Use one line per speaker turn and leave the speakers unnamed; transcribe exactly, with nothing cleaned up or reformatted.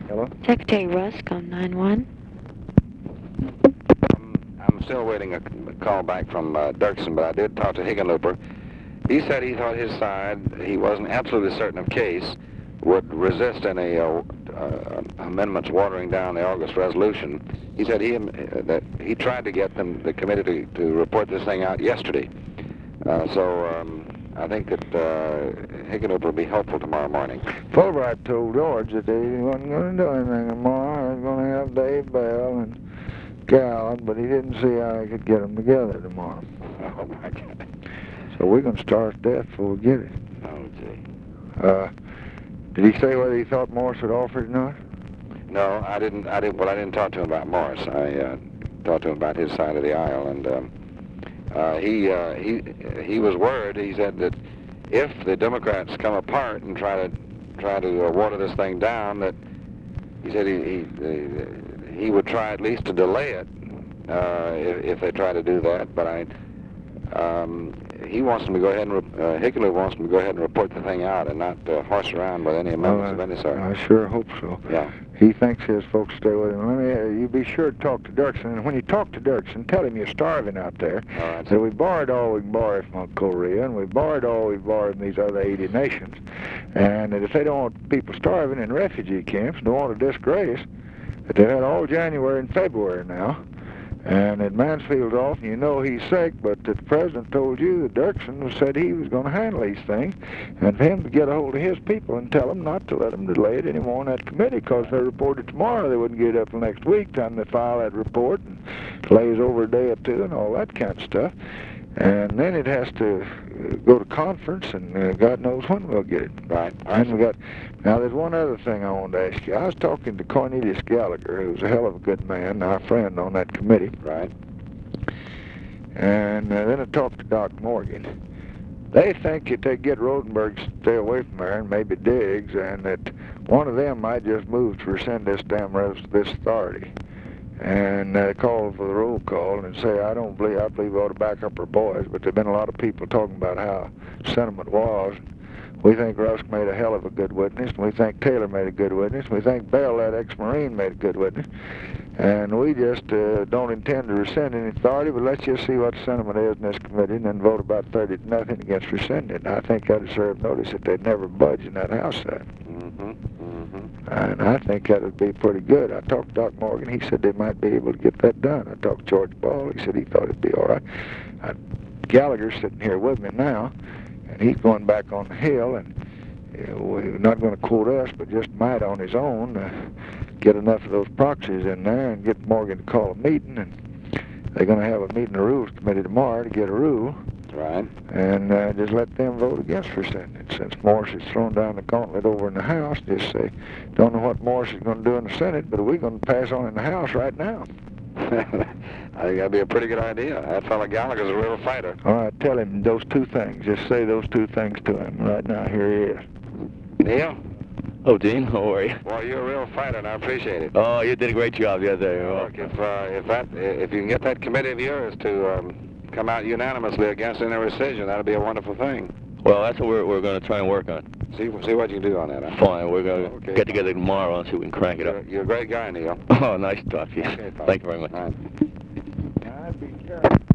Hello?
Secretary Rusk on nine one.
Um, I'm still waiting a call back from uh, Dirksen, but I did talk to Hickenlooper. He said he thought his side, he wasn't absolutely certain of case, would resist any uh, uh, amendments watering down the August resolution. He said he uh, that he tried to get them, the committee, to, to report this thing out yesterday. Uh, so um, I think that uh, Hickenlooper will be helpful tomorrow morning.
Fulbright told George that he wasn't going to do anything tomorrow. He was going to have Dave Bell and Gallup, but he didn't see how he could get them together tomorrow.
Oh, my God.
So we're going to starve to death before we get it.
Oh, gee.
Uh, did he say whether he thought Morris had offered or not?
No, I didn't. I didn't. Well, I didn't talk to him about Morris. I uh, talked to him about his side of the aisle, and um, uh, he uh, he he was worried. He said that if the Democrats come apart and try to try to uh, water this thing down, that he said he he, he would try at least to delay it uh, if, if they try to do that. But I. Um, he wants them to go ahead and, uh, Hickenlooper wants them to go ahead and report the thing out and not uh, horse around with any amendments
Well,
of any sort.
I sure hope so.
Yeah.
He thinks his folks stay with him. Let me, uh, you be sure to talk to Dirksen, and when you talk to Dirksen, tell him you're starving out there.
All right.
That we borrowed all we can borrow from Korea, and we borrowed all we borrowed from these other eighty nations, and that if they don't want people starving in refugee camps, don't want a disgrace, that they've had all January and February now. And that Mansfield's off, and you know he's sick, but the president told you that Dirksen said he was going to handle these things, and for him to get a hold of his people and tell them not to let them delay it anymore in that committee, because if they reported tomorrow, they wouldn't get it up till next week, time they file that report, and delays over a day or two, and all that kind of stuff. And then it has to go to conference, and uh, God knows when we'll get it.
Right.
And we got. Now, there's one other thing I wanted to ask you. I was talking to Cornelius Gallagher, who's a hell of a good man, our friend on that committee.
Right.
And uh, then I talked to Doc Morgan. They think that they get Rosenberg to stay away from there, and maybe Diggs, and that one of them might just move to rescind this damn res- this authority. And uh, call for the roll call and say, I don't believe, I believe we ought to back up our boys, but there've been a lot of people talking about how sentiment was. We think Rusk made a hell of a good witness, and we think Taylor made a good witness, and we think Bell, that ex-Marine, made a good witness. And we just uh, don't intend to rescind any authority, but let's just see what the sentiment is in this committee and then vote about thirty to nothing against rescinding it. And I think that would serve notice that they'd never budge in that House side.
Mm-hmm. Mm-hmm.
And I think that would be pretty good. I talked to Doc Morgan. He said they might be able to get that done. I talked to George Ball. He said he thought it'd be all right. I, Gallagher's sitting here with me now, and he's going back on the Hill, and you know, he's not going to quote us, but just might on his own uh, get enough of those proxies in there and get Morgan to call a meeting. And they're going to have a meeting of the Rules Committee tomorrow to get a rule.
Right.
And uh, just let them vote against rescinding it. Since Morris has thrown down the gauntlet over in the House, just say, don't know what Morris is going to do in the Senate, but we're going to pass on in the House right now.
I think that'd be a pretty good idea. That fellow Gallagher's a real fighter.
All right, tell him those two things. Just say those two things to him right now. Here he is.
Neil?
Oh, Dean, how are you?
Well, you're a real fighter, and I appreciate it.
Oh, you did a great job the other day.
Look, if, uh, if, that, if you can get that committee of yours to um, come out unanimously against any rescission, that'd be a wonderful thing.
Well, that's what we're, we're going to try and work on.
See, see what you can do on that, huh?
Fine, we're going to
Okay.
get together tomorrow and see if we can crank it
You're,
up.
you're a great guy, Neil.
Oh, nice to talk to you.
Okay, fine.
Thank you very much.
Fine.
Now, be careful.